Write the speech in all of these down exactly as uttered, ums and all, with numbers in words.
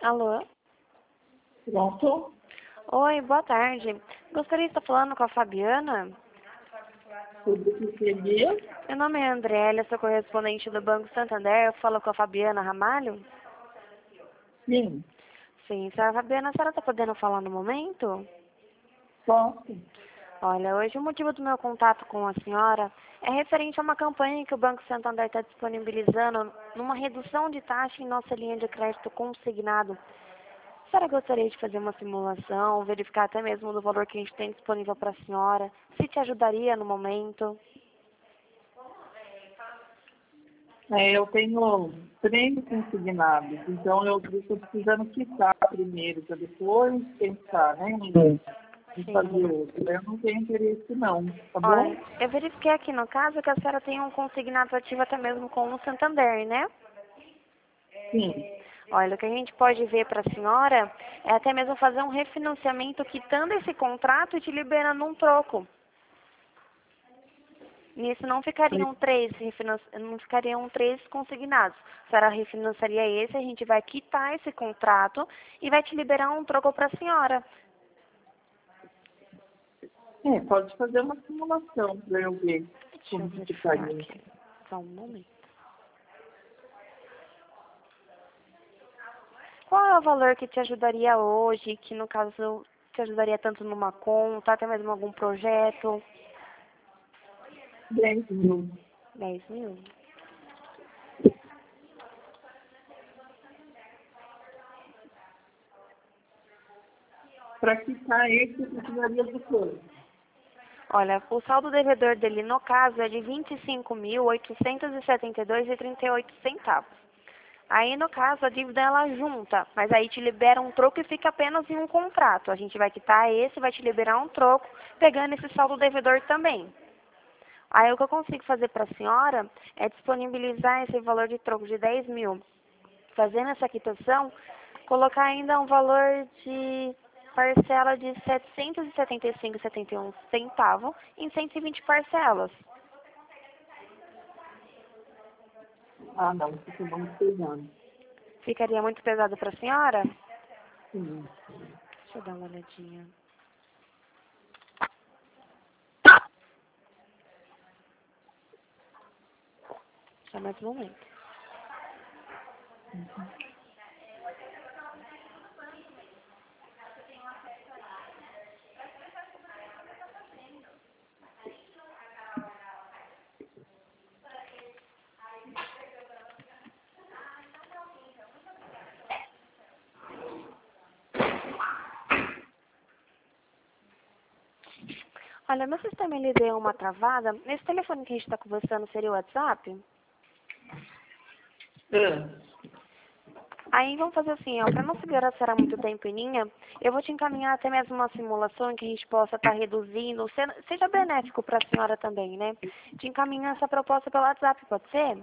Alô? Pronto? Oi, boa tarde. Gostaria de estar falando com a Fabiana. Sobre o que seria? Meu nome é Andrélia, sou correspondente do Banco Santander. Eu falo com a Fabiana Ramalho? Sim, Sim, senhora Fabiana, a senhora está podendo falar no momento? posso. Olha, hoje o motivo do meu contato com a senhora é referente a uma campanha que o Banco Santander está disponibilizando numa redução de taxa em nossa linha de crédito consignado. A senhora gostaria de fazer uma simulação, verificar até mesmo do valor que a gente tem disponível para a senhora, se te ajudaria no momento? É, eu tenho três consignados, então eu estou precisando quitar primeiro, para depois pensar, né, em em fazer Sim. outro. Eu não tenho interesse não, tá bom? Olha, eu verifiquei aqui no caso que a senhora tem um consignado ativo até mesmo com o Santander, né? Sim. Olha, o que a gente pode ver para a senhora é até mesmo fazer um refinanciamento quitando esse contrato e te liberando um troco. Nisso não ficariam três, refinan- não ficariam três consignados. A senhora refinanciaria esse, a gente vai quitar esse contrato e vai te liberar um troco para a senhora. É, pode fazer uma simulação para eu ver Deixa eu como que verificar ficaria. aqui. Só um momento. Qual é o valor que te ajudaria hoje, que no caso te ajudaria tanto numa conta, até mesmo algum projeto? dez mil. Dez mil? Para quitar esse, eu precisaria do quê? Olha, o saldo devedor dele, no caso, é de vinte e cinco mil, oitocentos e setenta e dois reais e trinta e oito centavos. Aí, no caso, a dívida ela junta, mas aí te libera um troco e fica apenas em um contrato. A gente vai quitar esse, vai te liberar um troco, pegando esse saldo devedor também. Aí, o que eu consigo fazer para a senhora é disponibilizar esse valor de troco de dez mil. Fazendo essa quitação, colocar ainda um valor de parcela de setecentos e setenta e cinco reais e setenta e um centavos em cento e vinte parcelas. Ah, não, fica muito pesado. Ficaria muito pesado para a senhora? Sim. Deixa eu dar uma olhadinha. Só mais um momento. Olha, meu sistema ele deu uma travada. Nesse telefone que a gente está conversando seria o WhatsApp? Ah, Aí vamos fazer assim, ó, para não segurar a senhora muito tempo em linha, eu vou te encaminhar até mesmo uma simulação em que a gente possa estar reduzindo, se- seja benéfico para a senhora também, né? Te encaminhar essa proposta pelo WhatsApp, pode ser?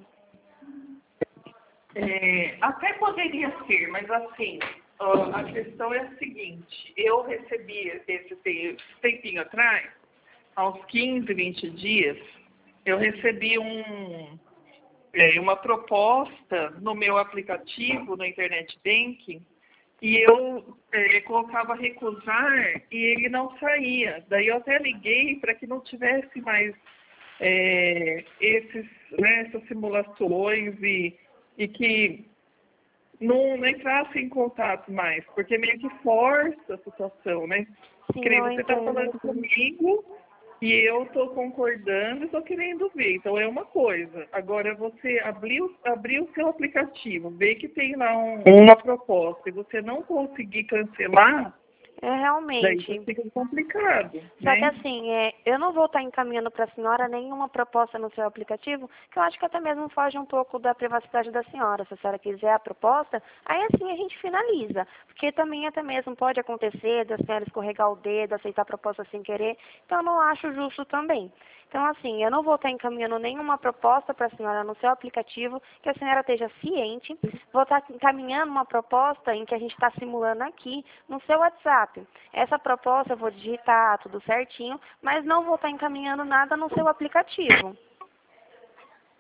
É, até poderia ser, mas assim, ó, a questão é a seguinte, eu recebi esse te- tempinho atrás, há uns quinze, vinte dias, eu recebi um, é, uma proposta no meu aplicativo, no Internet Banking, e eu é, colocava recusar e ele não saía. Daí eu até liguei para que não tivesse mais é, esses, né, essas simulações e, e que não, não entrasse em contato mais, porque meio que força a situação, né? Que Sim, nem eu você está entendo. falando comigo e eu estou concordando e estou querendo ver. Então é uma coisa. Agora você abrir, o- abrir o seu aplicativo, ver que tem lá um- uma proposta e você não conseguir cancelar, É daí já realmente. fica complicado, Só que né? assim, é, eu não vou estar encaminhando para a senhora nenhuma proposta no seu aplicativo, que eu acho que até mesmo foge um pouco da privacidade da senhora. Se a senhora quiser a proposta, aí assim a gente finaliza. Porque também até mesmo pode acontecer da senhora escorregar o dedo, aceitar a proposta sem querer. Então eu não acho justo também. Então assim, eu não vou estar encaminhando nenhuma proposta para a senhora no seu aplicativo, que a senhora esteja ciente. Vou estar encaminhando uma proposta em que a gente está simulando aqui no seu WhatsApp. Essa proposta eu vou digitar tudo certinho, mas não vou estar encaminhando nada no seu aplicativo.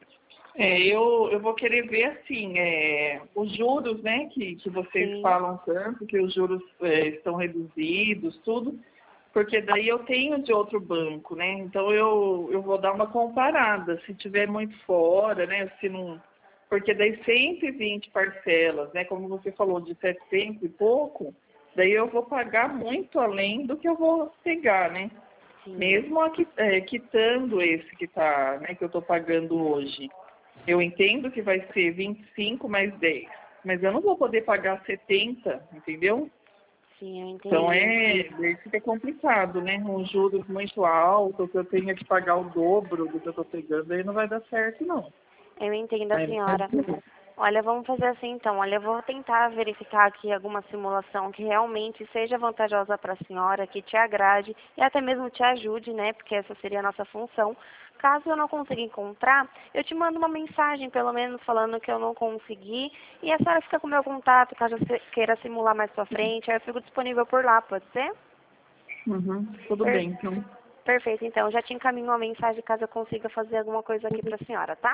É, eu, eu vou querer ver assim, é, os juros, né, que, que vocês Sim, falam tanto, que os juros é, estão reduzidos, tudo, porque daí eu tenho de outro banco, né? Então eu, eu vou dar uma comparada, se tiver muito fora, né? Se não, porque daí cento e vinte parcelas, né? Como você falou, de setecentos e pouco, daí eu vou pagar muito além do que eu vou pegar, né? sim. Mesmo aqui, é, quitando esse que tá, né, que eu estou pagando hoje. Eu entendo que vai ser vinte e cinco mais dez, mas eu não vou poder pagar setenta, entendeu? Sim, eu Então entendi. é, daí fica complicado, né? Um juros muito alto, que eu tenha que pagar o dobro do que eu estou pegando, aí não vai dar certo, não. Eu entendo a Aí não vai senhora. dar. Olha, vamos fazer assim então. Olha, eu vou tentar verificar aqui alguma simulação que realmente seja vantajosa para a senhora, que te agrade e até mesmo te ajude, né? Porque essa seria a nossa função. Caso eu não consiga encontrar, eu te mando uma mensagem, pelo menos falando que eu não consegui, e a senhora fica com o meu contato, caso você queira simular mais pra frente, aí eu fico disponível por lá, pode ser? Uhum, tudo Per- bem, então. Perfeito, então. Já te encaminho uma mensagem caso eu consiga fazer alguma coisa aqui para a senhora, tá?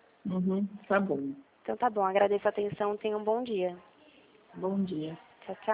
Uhum, tá bom. Então tá bom, agradeço a atenção, tenha um bom dia. Bom dia. Tchau, tchau.